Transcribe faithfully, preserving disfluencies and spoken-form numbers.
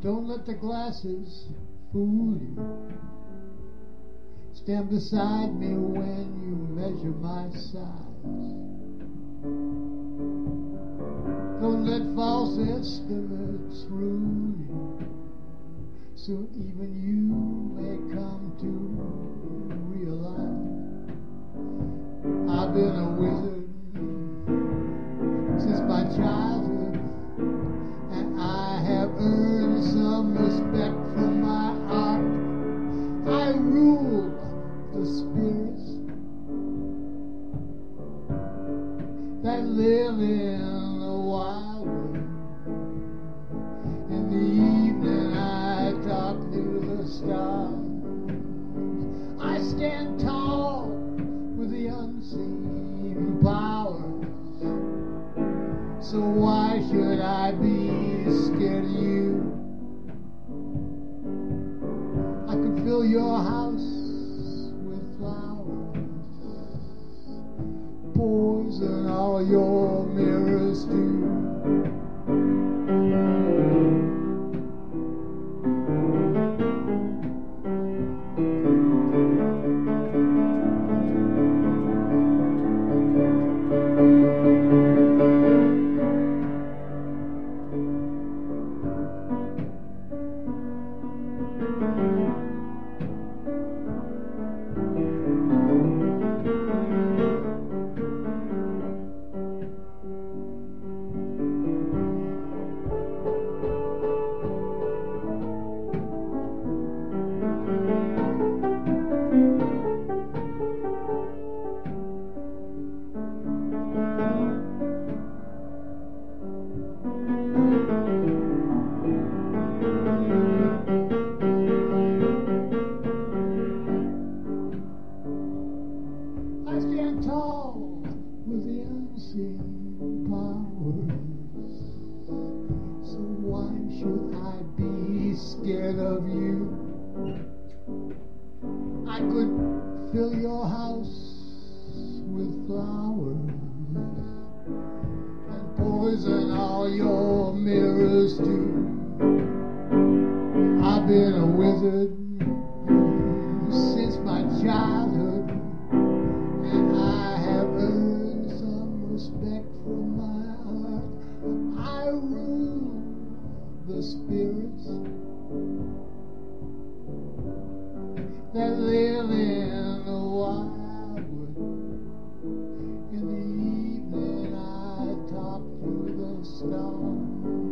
Don't let the glasses fool you. Stand beside me when you measure my size. Don't let false estimates rule you. Soon even you may come to realize I've been a wizard since my childhood, and I have earned some respect from my art. I rule the spirits that live in the wild world. In the evening I talk to the stars. I stand tall with the unseen powers. So why should I be scared of you? I could fill your house with flowers, poison all your mirrors too. I stand tall with the unseen powers. So why should I be scared of you? I could fill your house with flowers and poison all your mirrors too. I've been a wizard since my childhood, and I have earned some respect from my art. I rule the spirits that live in the wildwood. In the evening I talk to the stars.